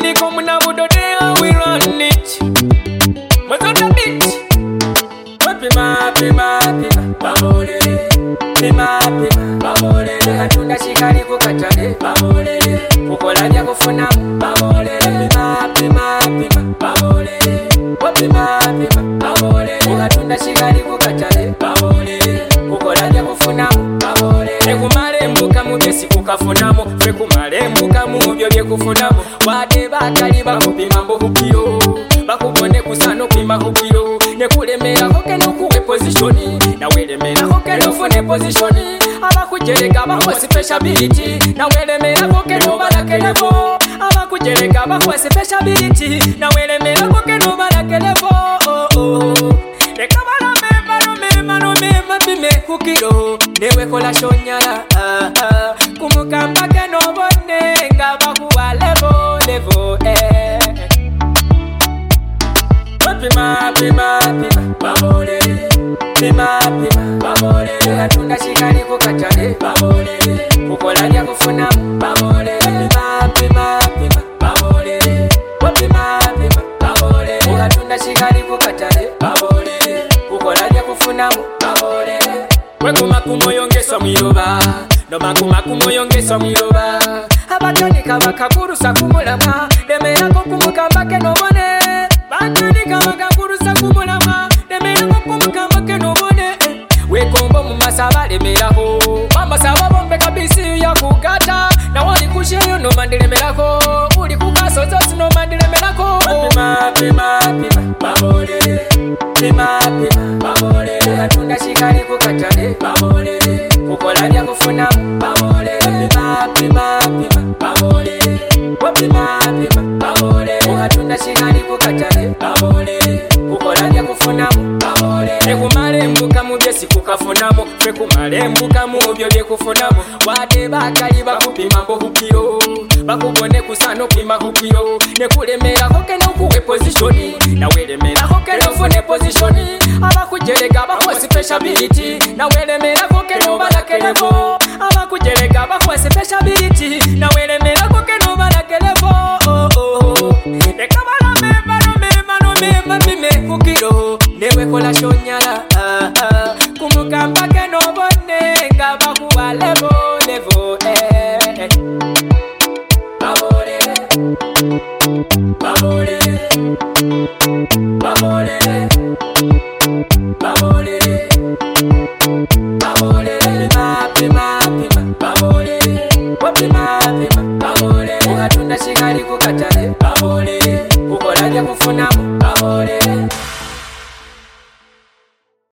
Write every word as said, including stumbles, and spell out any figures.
Tandiko muna budode we run it. What's on the beat? Pima pima pima bamole. Pima pima bamole. Katunda shikali kukatale bamole. Kukolanya kufuna bamole. Pima pima pima bamole. Pima pima bamole. Katunda shikali kukatale bamole. Kukolanya kufuna bamole. Ekumale mbuka mubesi kukafunamo. Ekumale mbuka mubyo bye kufunamo. Wade bakali bakupima mbukiro. Bakubone kusano pima kukiro. Nekulemera hoke nokuwe positioni. Na welemera hoke nofune positioni. Abakujereka bakwa speciality. Na welemera hoke no balakelefo. Abakujereka bakwa speciality. Na welemera hoke no balakelefo. Nekabala mema no mema no mema bime kukiro. Newe kola shonyala. Kumukamba ke no bone. Ngabakuwa levo levo eh. Pima pima pima bamole. Pima pima bamole. Katunda shikali kukatale bamole. Kukolanya kufuna bamole. Pima pima pima bamole. Pima pima bamole. Katunda shikali kukatale bamole. Kukolanya kufuna bamole. Wekuma kumoyongeso miyoba. No makuma kumoyongeso miyoba. Abatani kabakakurusa kumulama. Demera kokumukamba ke no bone. Batani kabakakurusa kumulama. Demera kokumukamba ke no bone. Wekombo mumasaba lemeraho. Mama saba bombe kabisi ya kukata. Na wali kusheyo no mandilemerako. Uli kukasozo sino mandilemerako. Pima pima pima bamole. Pima pima bamole. Katunda shikali kukatale bamole. Kukolanya kufuna bamole. Pima pima pima bamole. Pima pima bamole. Katunda shikali kukatale bamole. Kukolanya kufuna bamole. Ekumale mbuka mubyesi kukafunamo. Ekumale mbuka mubyo bye kufunamo. Wade bakali bakupima mbukiro. Bakubone kusano pima kukiro. Nekulemera hoke nokuwe positioni. Na welemera hoke nofune positioni. Abakujereka bakwa speciality. Na welemera hoke no balakelefo. Abakujereka bakwa speciality. Na welemera hoke no balakelefo. Nekabala mema no mema no mema bime kukiro. Newe kola shonyala. Kumukamba ke no bone. Ngabakuwa levo levo eh. Bamole. Bamole. Bamole. Bamole. Bamole. Pima pima pima bamole. Pima pima bamole. Katunda shikali kukatale bamole. Kukolanya kufuna bamole.